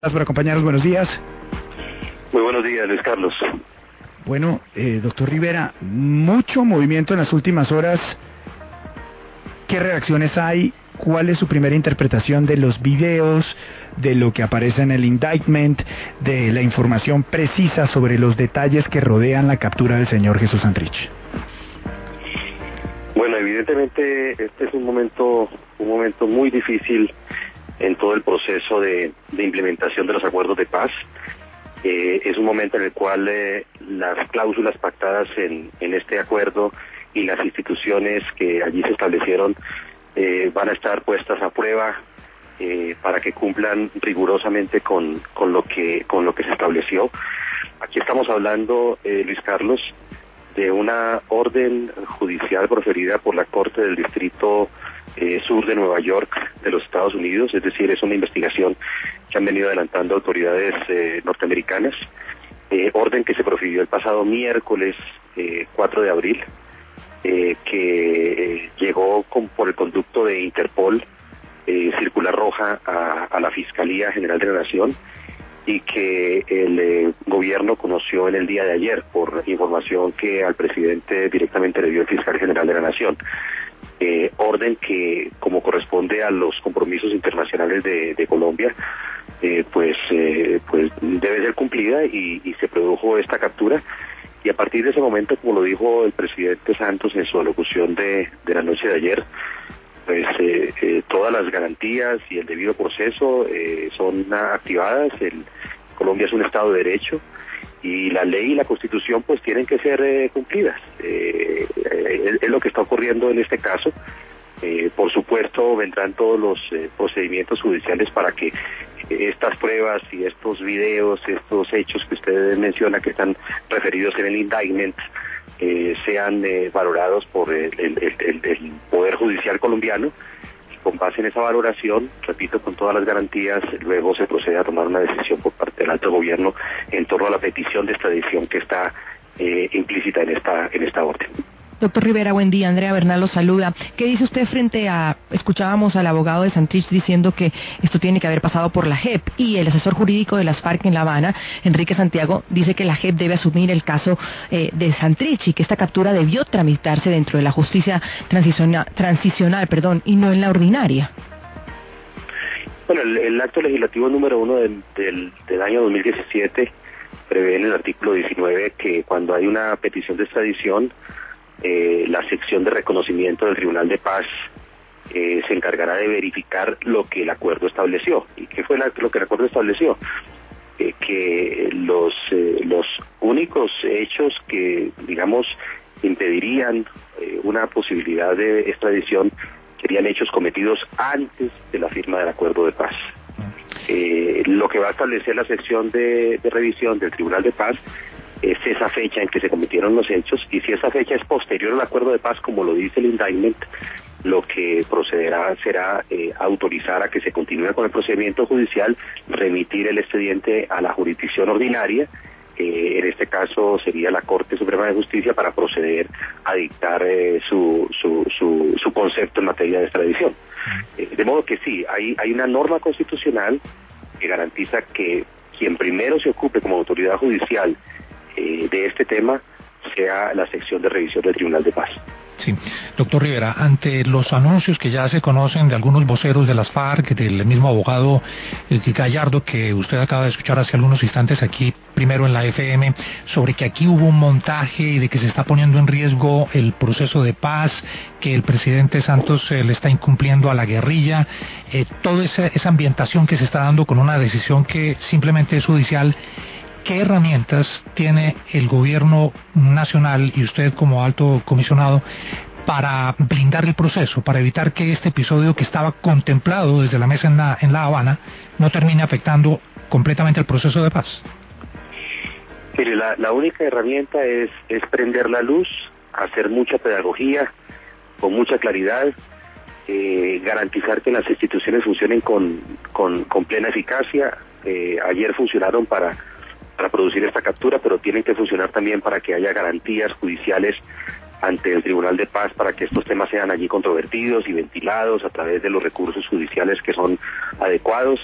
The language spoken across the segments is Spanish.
Gracias por acompañarnos, buenos días. Muy buenos días, Luis Carlos. Bueno, doctor Rivera, mucho movimiento en las últimas horas. ¿Qué reacciones hay? ¿Cuál es su primera interpretación de los videos, de lo que aparece en el indictment, de la información precisa sobre los detalles que rodean la captura del señor Jesús Santrich? Bueno, evidentemente este es un momento muy difícil en todo el proceso de implementación de los acuerdos de paz. Es un momento en el cual las cláusulas pactadas en este acuerdo y las instituciones que allí se establecieron van a estar puestas a prueba para que cumplan rigurosamente con lo que se estableció. Aquí estamos hablando, Luis Carlos, de una orden judicial proferida por la Corte del Distrito Sur de Nueva York de los Estados Unidos, es decir, es una investigación que han venido adelantando autoridades norteamericanas, orden que se profirió el pasado miércoles 4 de abril, que llegó por el conducto de Interpol, circular roja a la Fiscalía General de la Nación, y que el gobierno conoció en el día de ayer por información que al presidente directamente le dio el fiscal general de la Nación. Orden que, como corresponde a los compromisos internacionales de Colombia, pues debe ser cumplida y se produjo esta captura. Y a partir de ese momento, como lo dijo el presidente Santos en su alocución de la noche de ayer, pues todas las garantías y el debido proceso son activadas. Colombia es un Estado de Derecho y la ley y la Constitución pues tienen que ser cumplidas. Es lo que está ocurriendo en este caso. Por supuesto vendrán todos los procedimientos judiciales para que estas pruebas y estos videos, estos hechos que usted menciona que están referidos en el indictment, sean valorados por el Poder Judicial colombiano. Con base en esa valoración, repito, con todas las garantías, luego se procede a tomar una decisión por parte del alto gobierno en torno a la petición de extradición que está implícita en esta orden. Doctor Rivera, buen día. Andrea Bernal lo saluda. ¿Qué dice usted frente a, escuchábamos al abogado de Santrich diciendo que esto tiene que haber pasado por la JEP, y el asesor jurídico de las FARC en La Habana, Enrique Santiago, dice que la JEP debe asumir el caso de Santrich y que esta captura debió tramitarse dentro de la justicia transicional, y no en la ordinaria? Bueno, el acto legislativo número 1 del año 2017 prevé en el artículo 19 que cuando hay una petición de extradición, la sección de reconocimiento del Tribunal de Paz se encargará de verificar lo que el acuerdo estableció. ¿Y qué fue lo que el acuerdo estableció? Que los únicos hechos que, digamos, impedirían una posibilidad de extradición serían hechos cometidos antes de la firma del acuerdo de paz. Lo que va a establecer la sección de revisión del Tribunal de Paz es esa fecha en que se cometieron los hechos, y si esa fecha es posterior al acuerdo de paz, como lo dice el indictment, lo que procederá será autorizar a que se continúe con el procedimiento judicial, remitir el expediente a la jurisdicción ordinaria, en este caso sería la Corte Suprema de Justicia, para proceder a dictar su concepto en materia de extradición. De modo que sí, hay una norma constitucional que garantiza que quien primero se ocupe como autoridad judicial de este tema sea la sección de revisión del Tribunal de Paz. Sí, doctor Rivera, ante los anuncios que ya se conocen de algunos voceros de las FARC, del mismo abogado Gallardo que usted acaba de escuchar hace algunos instantes aquí, primero en la FM, sobre que aquí hubo un montaje y de que se está poniendo en riesgo el proceso de paz, que el presidente Santos le está incumpliendo a la guerrilla, toda esa ambientación que se está dando con una decisión que simplemente es judicial. ¿Qué herramientas tiene el gobierno nacional y usted como alto comisionado para blindar el proceso, para evitar que este episodio que estaba contemplado desde la mesa en La Habana no termine afectando completamente el proceso de paz? Mire, la única herramienta es prender la luz, hacer mucha pedagogía, con mucha claridad, garantizar que las instituciones funcionen con plena eficacia. Ayer funcionaron para producir esta captura, pero tienen que funcionar también para que haya garantías judiciales ante el Tribunal de Paz, para que estos temas sean allí controvertidos y ventilados a través de los recursos judiciales que son adecuados.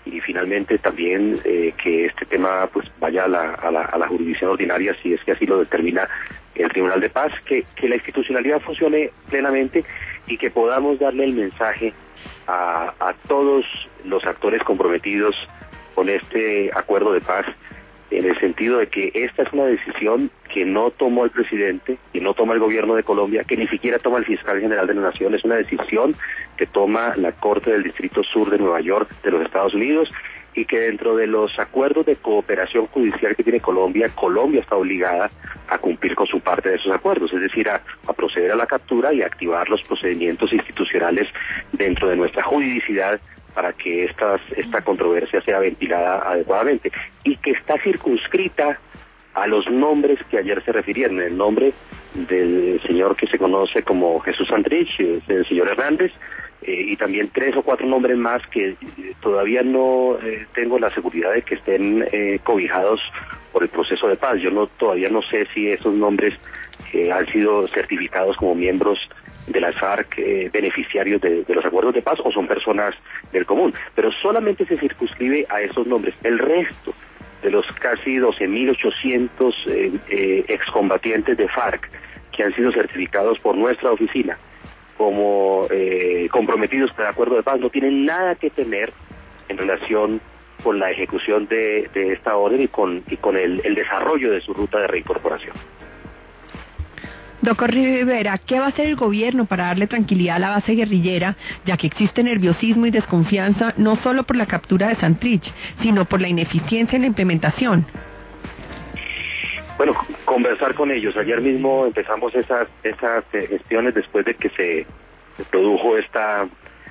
y finalmente también que este tema pues vaya a la jurisdicción ordinaria si es que así lo determina el Tribunal de Paz, que la institucionalidad funcione plenamente y que podamos darle el mensaje a todos los actores comprometidos con este acuerdo de paz, en el sentido de que esta es una decisión que no tomó el presidente, que no toma el gobierno de Colombia, que ni siquiera toma el fiscal general de la Nación, es una decisión que toma la Corte del Distrito Sur de Nueva York de los Estados Unidos, y que dentro de los acuerdos de cooperación judicial que tiene Colombia, Colombia está obligada a cumplir con su parte de esos acuerdos, es decir, a proceder a la captura y a activar los procedimientos institucionales dentro de nuestra juridicidad para que esta controversia sea ventilada adecuadamente, y que está circunscrita a los nombres que ayer se refirieron, el nombre del señor que se conoce como Jesús Santrich, del señor Hernández, y también 3 o 4 nombres más que todavía no tengo la seguridad de que estén cobijados por el proceso de paz. Yo todavía no sé si esos nombres han sido certificados como miembros de las FARC, beneficiarios de los acuerdos de paz, o son personas del común, pero solamente se circunscribe a esos nombres. El resto de los casi 12.800 excombatientes de FARC que han sido certificados por nuestra oficina como comprometidos con el acuerdo de paz no tienen nada que temer en relación con la ejecución de esta orden y con el desarrollo de su ruta de reincorporación. Doctor Rivera, ¿qué va a hacer el gobierno para darle tranquilidad a la base guerrillera, ya que existe nerviosismo y desconfianza no solo por la captura de Santrich, sino por la ineficiencia en la implementación? Bueno, conversar con ellos. Ayer mismo empezamos esas gestiones después de que se produjo esta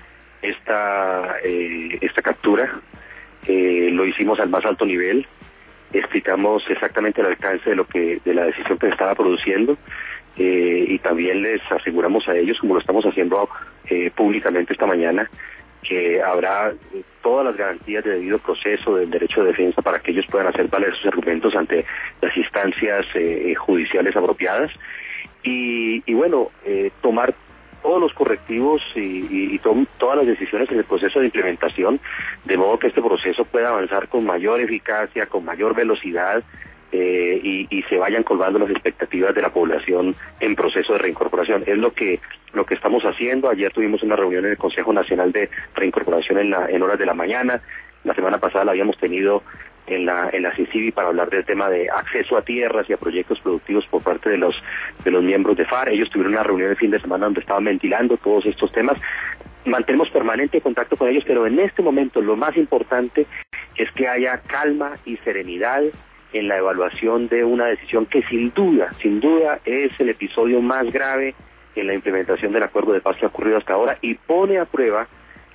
captura. Lo hicimos al más alto nivel. Explicamos exactamente el alcance de la decisión que se estaba produciendo, y también les aseguramos a ellos, como lo estamos haciendo públicamente esta mañana, que habrá todas las garantías de debido proceso del derecho de defensa para que ellos puedan hacer valer sus argumentos ante las instancias judiciales apropiadas y bueno, tomar todos los correctivos y todas las decisiones en el proceso de implementación, de modo que este proceso pueda avanzar con mayor eficacia, con mayor velocidad, y se vayan colmando las expectativas de la población en proceso de reincorporación. Es lo que estamos haciendo. Ayer tuvimos una reunión en el Consejo Nacional de Reincorporación en horas de la mañana. La semana pasada la habíamos tenido en la CICIBI para hablar del tema de acceso a tierras y a proyectos productivos por parte de los miembros de FARC. Ellos tuvieron una reunión el fin de semana donde estaban ventilando todos estos temas. Mantenemos permanente contacto con ellos, pero en este momento lo más importante es que haya calma y serenidad en la evaluación de una decisión que sin duda es el episodio más grave en la implementación del acuerdo de paz que ha ocurrido hasta ahora y pone a prueba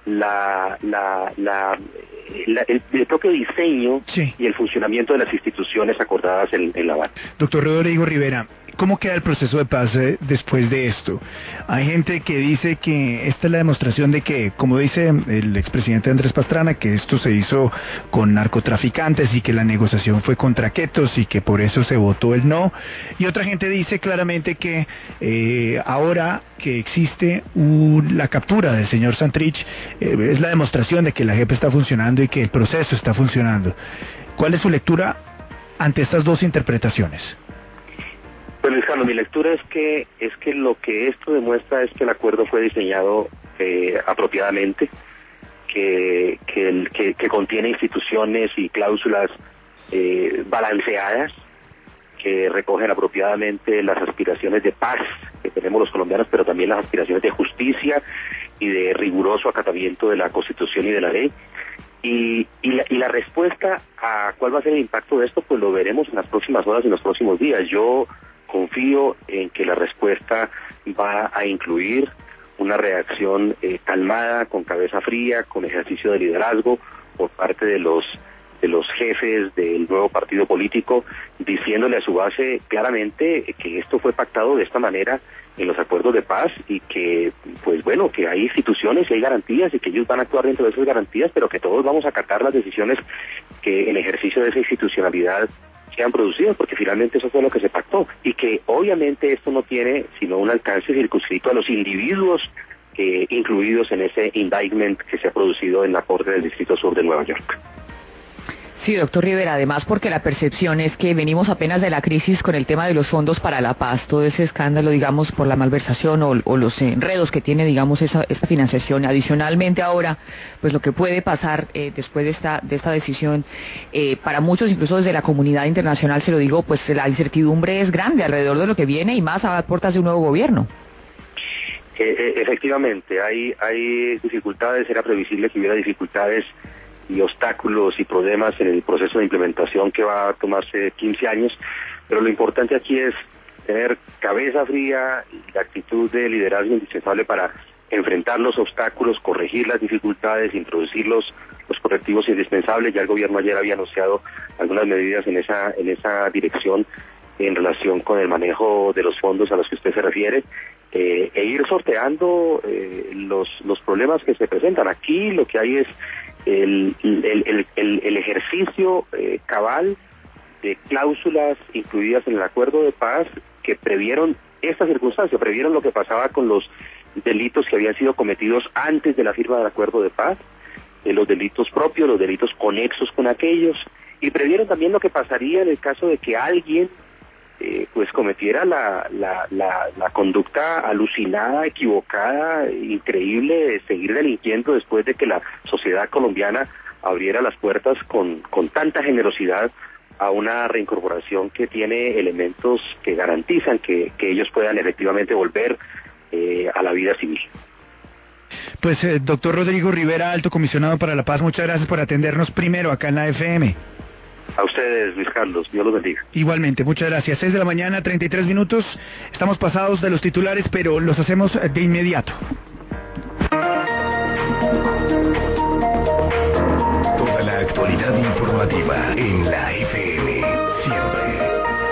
el propio diseño y el funcionamiento de las instituciones acordadas en La Habana. Doctor Rodrigo Rivera, ¿cómo queda el proceso de paz después de esto? Hay gente que dice que esta es la demostración de que, como dice el expresidente Andrés Pastrana, que esto se hizo con narcotraficantes y que la negociación fue contra Quetos y que por eso se votó el no. Y otra gente dice claramente que ahora que existe la captura del señor Santrich, es la demostración de que la JEP está funcionando y que el proceso está funcionando. ¿Cuál es su lectura ante estas dos interpretaciones? Pues Luis Carlos, mi lectura es que lo que esto demuestra es que el acuerdo fue diseñado apropiadamente, que contiene instituciones y cláusulas balanceadas, que recogen apropiadamente las aspiraciones de paz que tenemos los colombianos, pero también las aspiraciones de justicia y de riguroso acatamiento de la Constitución y de la ley. Y la respuesta a cuál va a ser el impacto de esto, pues lo veremos en las próximas horas y en los próximos días. Yo confío en que la respuesta va a incluir una reacción calmada, con cabeza fría, con ejercicio de liderazgo por parte de los jefes del nuevo partido político, diciéndole a su base claramente que esto fue pactado de esta manera en los acuerdos de paz y que, pues bueno, que hay instituciones y hay garantías y que ellos van a actuar dentro de esas garantías, pero que todos vamos a acatar las decisiones que en ejercicio de esa institucionalidad se han producido, porque finalmente eso fue lo que se pactó, y que obviamente esto no tiene sino un alcance circunscrito a los individuos incluidos en ese indictment que se ha producido en la Corte del Distrito Sur de Nueva York. Sí, doctor Rivera, además porque la percepción es que venimos apenas de la crisis con el tema de los fondos para la paz, todo ese escándalo, digamos, por la malversación o los enredos que tiene, digamos, esta financiación. Adicionalmente ahora, pues lo que puede pasar después de esta decisión, para muchos, incluso desde la comunidad internacional, se lo digo, pues la incertidumbre es grande alrededor de lo que viene y más a puertas de un nuevo gobierno. Efectivamente, hay dificultades, era previsible que hubiera dificultades y obstáculos y problemas en el proceso de implementación que va a tomarse 15 años, pero lo importante aquí es tener cabeza fría y la actitud de liderazgo indispensable para enfrentar los obstáculos, corregir las dificultades, introducir los correctivos indispensables. Ya el gobierno ayer había anunciado algunas medidas en esa dirección en relación con el manejo de los fondos a los que usted se refiere, e ir sorteando los problemas que se presentan. Aquí lo que hay es el ejercicio cabal de cláusulas incluidas en el acuerdo de paz que previeron esta circunstancia, previeron lo que pasaba con los delitos que habían sido cometidos antes de la firma del acuerdo de paz, los delitos propios, los delitos conexos con aquellos, y previeron también lo que pasaría en el caso de que alguien pues cometiera la conducta alucinada, equivocada, increíble de seguir delinquiendo después de que la sociedad colombiana abriera las puertas con tanta generosidad a una reincorporación que tiene elementos que garantizan que ellos puedan efectivamente volver a la vida civil. Pues doctor Rodrigo Rivera, Alto Comisionado para la Paz, muchas gracias por atendernos primero acá en la FM. A ustedes, Luis Carlos, Dios los bendiga. Igualmente, muchas gracias. 6 de la mañana, 33 minutos. Estamos pasados de los titulares, pero los hacemos de inmediato. Toda la actualidad informativa en la FM.